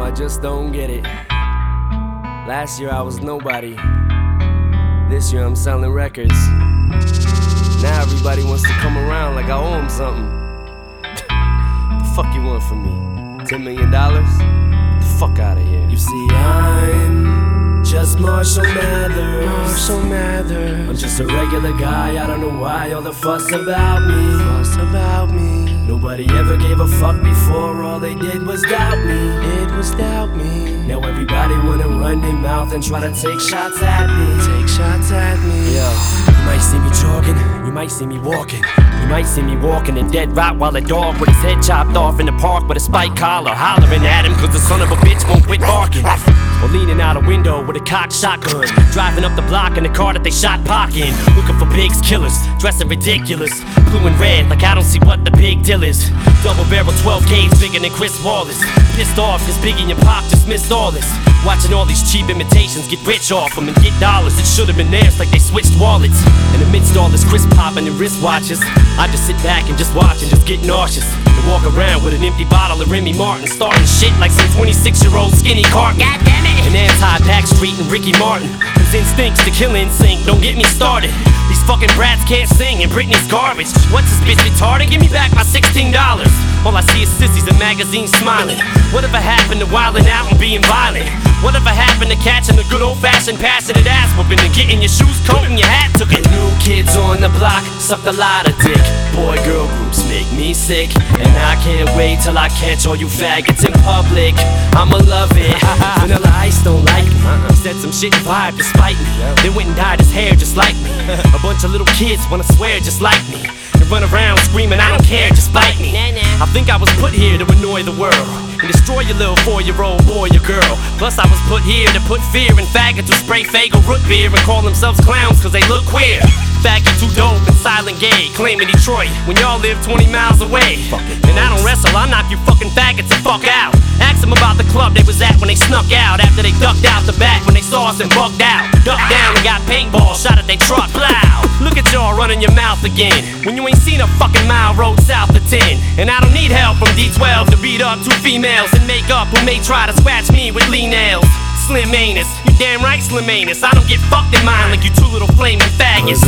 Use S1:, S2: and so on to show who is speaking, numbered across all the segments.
S1: I just don't get it. Last year I was nobody. This year I'm selling records. Now everybody wants to come around like I owe them something. The fuck you want from me? $10 million? Get the fuck out of here. You see, I'm just Marshall Mathers.
S2: Marshall Mathers.
S1: I'm just a regular guy, I don't know why all the fuss about me.
S2: Fuss about me.
S1: Nobody ever gave a fuck before, all they did was doubt me.
S2: It was doubt me.
S1: Now everybody wanna run their mouth and try to take shots at me.
S2: Take shots at me.
S1: Yo, you might see me jogging, you might see me walking. You might see me walking a dead Rottweiler dog with his head chopped off in the park with a spike collar, hollering at him cause the son of a bitch won't quit barking. Or leaning out a window with a cocked shotgun, driving up the block in the car that they shot Pac in, looking for pigs killers, dressing ridiculous, blue and red like I don't see what the big deal is. Double barrel 12 gauge bigger than Chris Wallace. Pissed off cause Biggie and Pac just missed all this. Watching all these cheap imitations get rich off them and get dollars that should've been theirs like they switched wallets. And amidst all this crisp popping and wristwatches, I just sit back and just watch and just get nauseous. And walk around with an empty bottle of Remy Martin, starting shit like some 26-year-old skinny carton. God damn it! And anti-Backstreet and Ricky Martin, whose instincts to kill NSYNC don't get me started. These fucking brats can't sing and Britney's garbage. What's this bitch retarded? Give me back my $16. All I see is sissies in magazines smiling. Whatever happened to wilding out and being violent? Whatever happened to catching the good old-fashioned passionate ass whooping and getting your shoes coat and your hat took it? New kids on the block sucked a lot of dick. Boy-girl groups make me sick, and I can't wait till I catch all you faggots in public. I'ma love it. Vanilla Ice don't like me. He said some shit and vibe despite me. Then went and dyed his hair just like me. A bunch of little kids wanna swear just like me, and run around screaming I don't care, just bite me. I think I was put here to annoy the world and destroy your little 4-year-old boy or girl. Plus I was put here to put fear in faggots who spray Faygo root beer and call themselves clowns cause they look queer. Faggots who dope and silent gay, claiming Detroit when y'all live 20 miles away. And I don't wrestle, I'll knock you fucking faggots the fuck out. Ask them about the club they was at when they snuck out, after they ducked out the back when they saw us and bugged out. Ducked down and got paintball shot at they truck, blow. Look at y'all running your mouth again when you ain't seen a fucking mile road south of 10. And I don't need help from D12 to beat up 2 females in makeup who may try to scratch me with Lee nails. Slim anus, you damn right Slim anus. I don't get fucked in mine like you 2 little flaming faggots.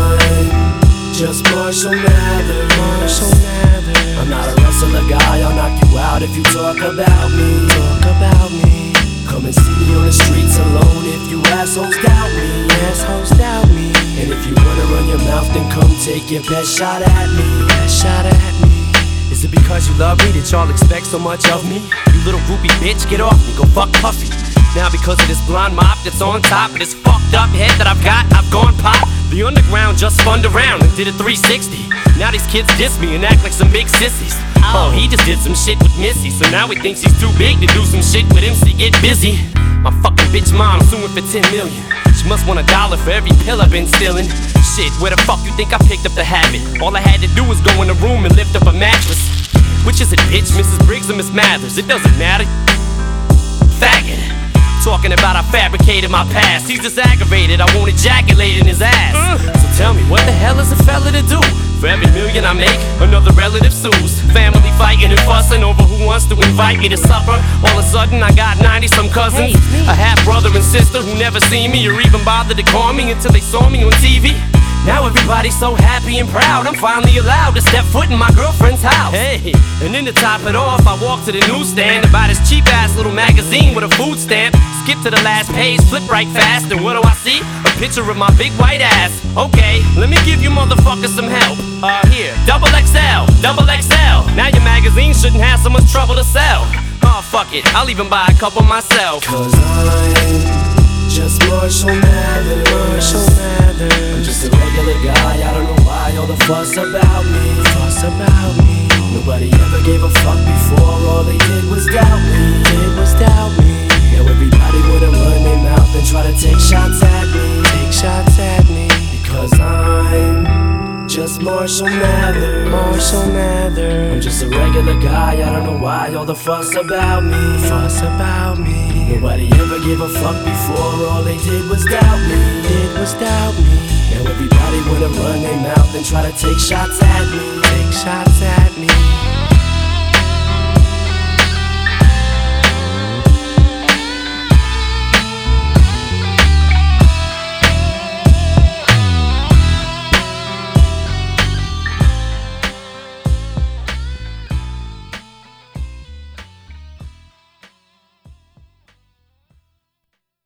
S1: I'm just Marshall Mathers.
S2: Marshall Mathers.
S1: I'm not a wrestler guy, I'll knock you out if you talk about me.
S2: Talk about me.
S1: Come and see me on the streets alone if you assholes doubt me.
S2: Assholes doubt me.
S1: And if you wanna run your mouth, then come take your best shot at me.
S2: Best shot at me.
S1: Is it because you love me that y'all expect so much of me? You little groupie bitch, get off me, go fuck Puffy. Now because of this blonde mop that's on top of this fucked up head that I've got, I've gone pop. The underground just spun around and did a 360. Now these kids diss me and act like some big sissies. Oh, he just did some shit with Missy, so now he thinks he's too big to do some shit with MC Get Busy. My fucking bitch mom suing for 10 million. She must want $1 for every pill I've been stealing. Shit, where the fuck you think I picked up the habit? All I had to do was go in the room and lift up a mattress. Which is it, bitch, Mrs. Briggs or Miss Mathers? It doesn't matter. Faggot. Talking about I fabricated my past. He's just aggravated, I won't ejaculate in his ass. So tell me, what the hell is a fella to do? For every million I make, another relative sues. Family fighting and fussing over who wants to invite me to supper. All of a sudden I got 90-some cousins, a half-brother and sister who never seen me or even bothered to call me until they saw me on TV. Now everybody's so happy and proud, I'm finally allowed to step foot in my girlfriend's house. Hey, and then to top it off, I walk to the newsstand to buy this cheap-ass little magazine with a food stamp. Skip to the last page, flip right fast, and what do I see? A picture of my big white ass. Okay, let me give you motherfuckers some help. Here, double XL. Now your magazine shouldn't have so much trouble to sell. Oh, fuck it, I'll even buy a couple myself. Cause I'm just Marshall Mathers.
S2: Marshall Mathers.
S1: I'm just a regular guy, I don't know why all the fuss about me.
S2: Fuss about me.
S1: Nobody ever gave a fuck before, all they did was doubt me.
S2: It was doubt me.
S1: Now everybody wanna run their mouth and try to take shots at me.
S2: Take shots at me.
S1: Because I'm just Marshall Mathers.
S2: Marshall Mathers.
S1: I'm just a regular guy, I don't know why all the fuss about me.
S2: Fuss about me.
S1: Nobody ever gave a fuck before, all they did was doubt me.
S2: It was doubt me.
S1: Now everybody wanna run their mouth and try to take shots at me.
S2: Take shots at me.